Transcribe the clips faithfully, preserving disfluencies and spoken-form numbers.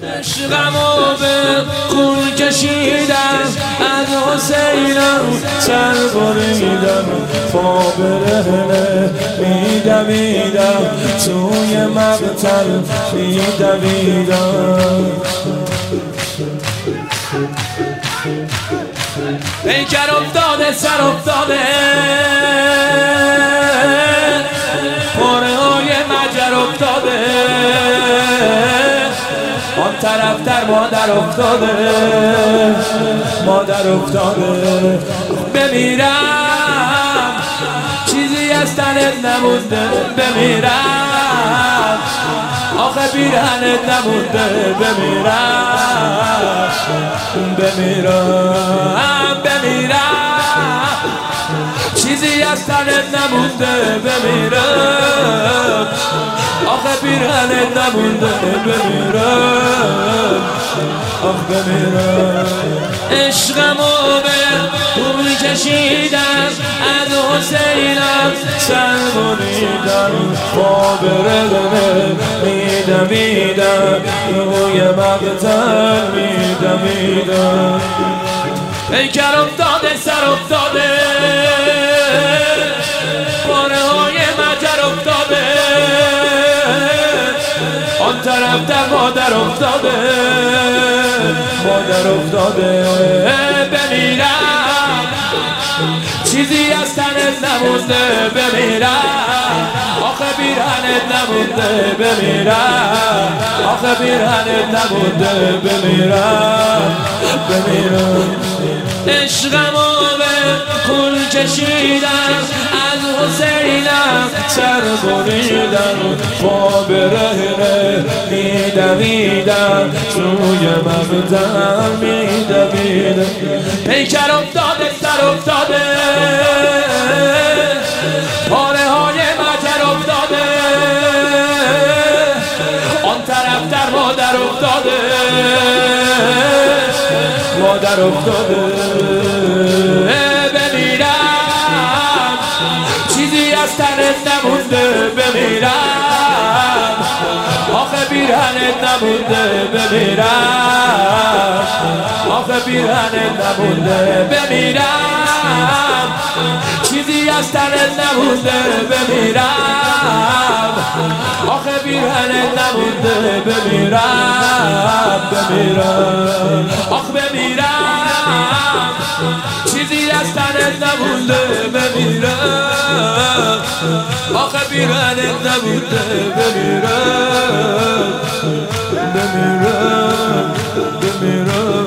عشقمو به خون کشیدم، از حسینم سر بریدم، پا برهنه میدویدم، توی مقتل میدویدم. پیکر افتاده سر افتاده، پاره های مجر افتاده، آن طرف در مادر افتاده، مادر افتاده. بمیرم چیزی از تنت نمونده، بمیرم آخه پیرهنت نمونده، بمیرم بمیرم بمیرم چیزی از تنت نمونده، بمیرم آخه پیرهنت نمونده، بمیرم آخ بمیرم. عشقمو به خون کشیدم، از حسینم سر بریدم، پا برهنه میدویدم، روی مقتل میدویدم. پیکر افتاده سر افتاده، پاره های مجر افتاده، آن طرف در مادر افتاده، مادر افتاده. بمیرم چیزی از تنت نمونده، بمیرم آخه پیرهنت نمونده، بمیرم آخه پیرهنت نمونده، بمیرم بمیرم. عشقمو به خون کشیدم، از حسینم سر بریدم، پا برهنه میدویدم، توی مقتل میدویدم. پیکر افتاده سر افتاده، پاره های مجر افتاده، آن طرف در مادر افتاده، مادر افتاده. بمیرم چیزی از تنت نمونده، بمیرم آخه پیرهنت نمونده، بمیرم آخه پیرهنت نمونده، بمیرم چیزی از تنت نمونده، بمیرم آخه پیرهنت نمونده، بمیرم بمیرم آخ بمیرم چیزی از تنت نمونده، بمیرم آخه پیرهنت نمونده، بمیرم بمیرم بمیرم.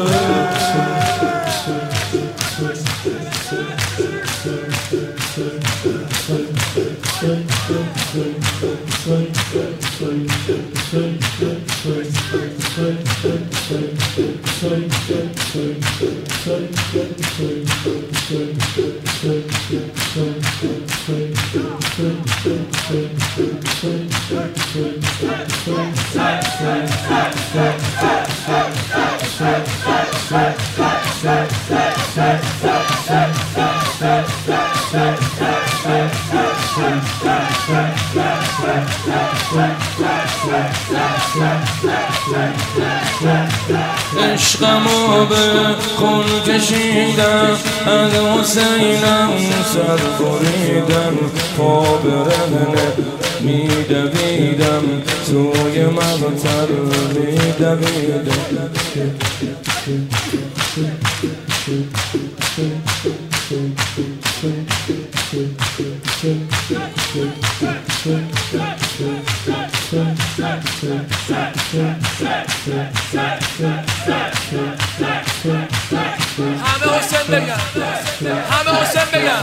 عشقمو به خون کشیدم، از حسینم سر بریدم، پا برهنه میدویدم، توی مقتل میدویدم. همه حسین بگم، همه حسین بگم.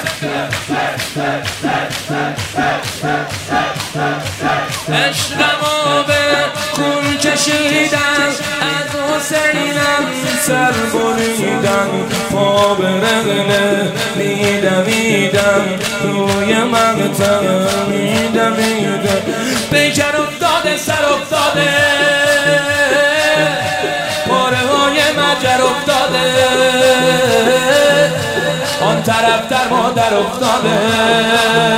عشقمو به خون کشیدم، از حسینم سر بریدم، پا برهنه میدویدم، روی مقتل میدویدم. پیکر افتاده سر افتاده، پاره های مجر افتاده، آن طرف در مادر افتاده،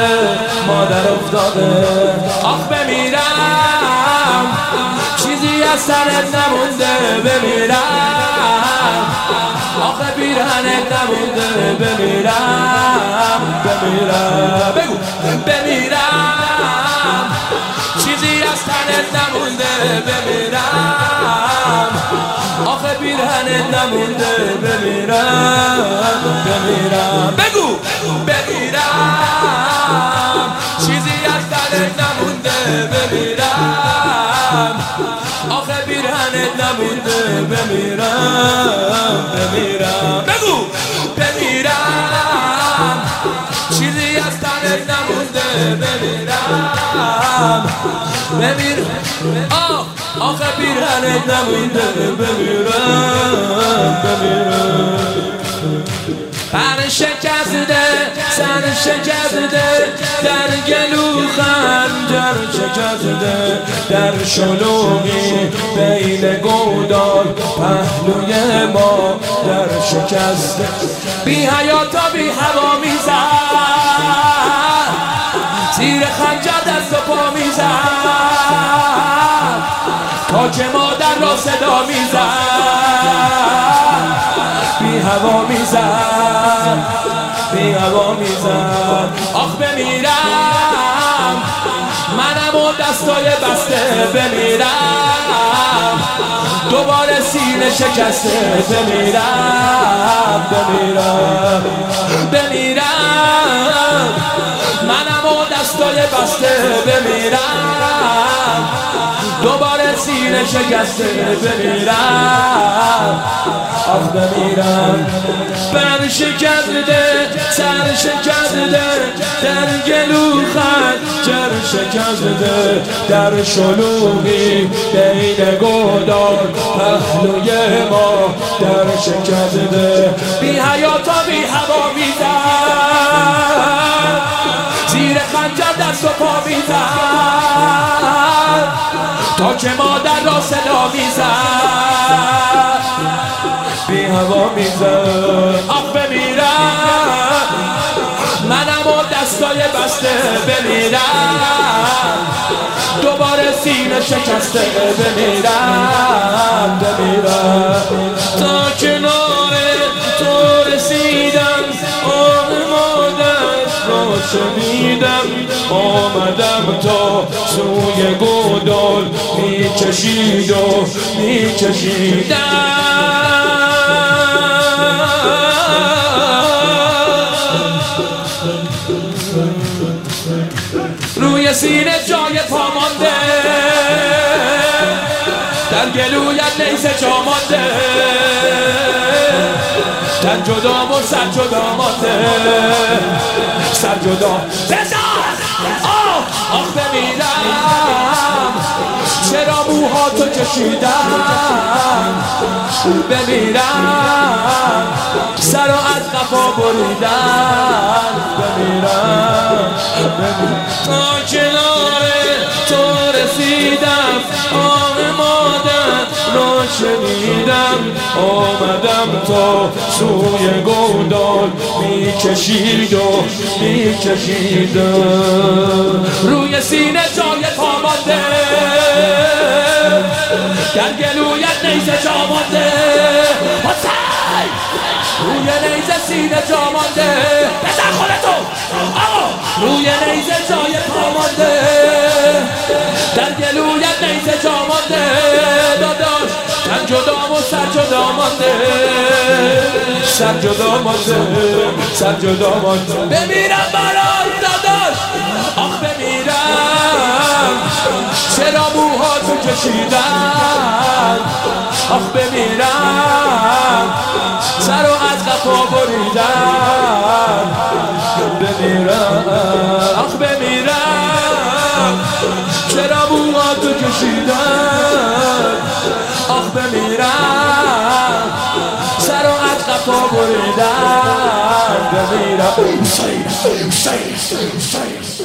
مادر افتاده. آخ بمیرم چیزی از سرت نمونده بمیرم آخه پیرهنت نمونده بمیرم بمیرم بگو بمیرم چیزی از تنت نمونده بمیرم آخه پیرهنت نمونده بمیرم بمیرم بگو بمیرم چیزی از تنت نمونده بمیرم آخه پیرهنت نمونده بمیرم بمیرم بگو بمیرم چیزی از تنت نمونده بمیرم بمیرم آه آخه پیرهنت نمونده بمیرم بمیرم پر شکسته سر شکسته در گلو خنجر شکسته در شلوغی بین گودال پهلوی ما در شکسته بی حیاتا بی هوا میزد زیر خنجر دست و پا میزد تا که مادر را صدا میزد بی هوا میزد بی هوا میزد آخ بمیرم منم و دستای بسته بمیرم دوباره سینه شکسته بمیرم بمیرم بمیرم منم و دستای بسته بمیرم دوباره سینه شکسته بمیرم آخ بمیرم پر شکسته سر شکسته در گلو خنجر شکسته در شلوغی بین گودال پهلوی ما در شکسته بی حیاتا بی هوا میزد زیر خنجر دست و پا میزد تا که مادر را صدا میزد بی هوا میزد آخ بمیرم منم و دستای بسته بمیرم دوباره سینه شکسته بمیرم بمیرم تا کنار تو رسیدم آن مادر را شنیدم آمدم تا سوی گودال میکشید و میکشیدم روی سینه جای پا مانده در گلویت نیزه جا مانده تن جدا و سر جدا مانده سر جدا بزار آه آخ بمیرم چرا موهاتو کشیدم بمیرم سر و از قفا بریدم بمیرم تا کنار تو رسیدم آن مادر را شنیدم آمدم تا سوی گودال میکشید و میکشیدم روی سینه جای پا مانده در گلویت نیزه جا مانده روی نیزه سینه جا مانده بزن خودتو روی نیزه جای پا مانده در گلویت نیزه جا مانده داداش تن جدا و سر جدا مانده سر جدا مانده سر جدا مانده بمیرم برای داداش آخ بمیرم چرا موهاتو کشیدن آخ بمیرم سر و از قفا بریدن بمیرم آخ بمیرم چرا موهاتو کشیدن آخ بمیرم سر و از قفا بریدن بمیرم